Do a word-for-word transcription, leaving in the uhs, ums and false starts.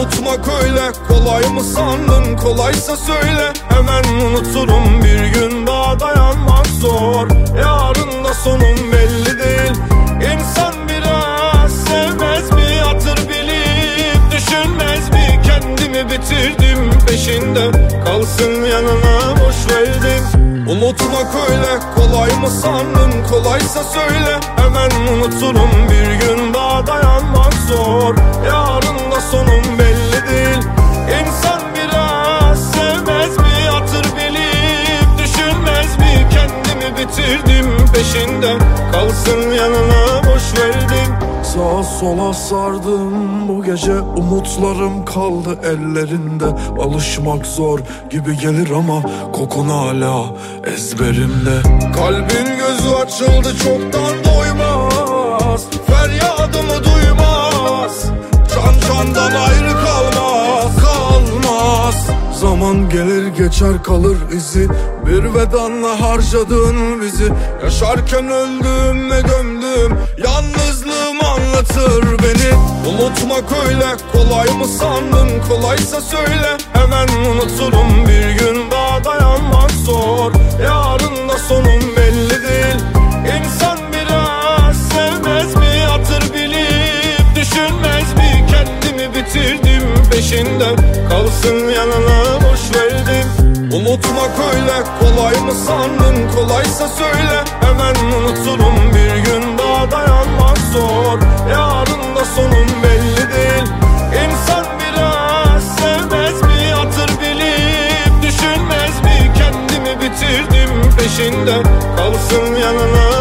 Unutmak öyle kolay mı sandın? Kolaysa söyle hemen unuturum. Bir gün daha dayanmak zor, yarın da sonum belli değil. İnsan biraz sevmez mi? Hatır bilip düşünmez mi? Kendimi bitirdim peşinde, kalsın yanına boş verdim. Unutmak öyle kolay mı sandın? Kolaysa söyle hemen unuturum. Bir gün daha dayanmak zor, yarın da sonum belli değil. İnsan biraz sevmez mi? Hatır bilip düşünmez mi? Kendimi bitirdim peşinde, kalsın yanına boş verdim. Sağa sola sardım bu gece, umutlarım kaldı ellerinde. Alışmak zor gibi gelir ama kokun hala ezberimde. Kalbin gözü açıldı çoktan doymaz, feryadımı duymaz. Can candan ayrı kalmaz, kalmaz. Zaman gelir geçer kalır izi, bir vedanla harcadın bizi. Yaşarken öldüm ve gömdüm, yalnızlığım anlatır beni. Unutmak öyle kolay mı sandın? Kolaysa söyle hemen unuturum. Bir gün daha dayanmak zor, yarın da sonum belli değil. İnsan biraz sevmez mi? Hatır bilip düşünmez mi? Kendimi bitirdim peşinde, kalsın yanına boş verdim. Unutmak öyle kolay mı sandın? Kolaysa söyle hemen unuturum. Bir gün daha dayanmak zor, yarın da sonum belli değil. İnsan biraz sevmez mi? Hatır bilip düşünmez mi? Kendimi bitirdim peşinde, kalsın yanına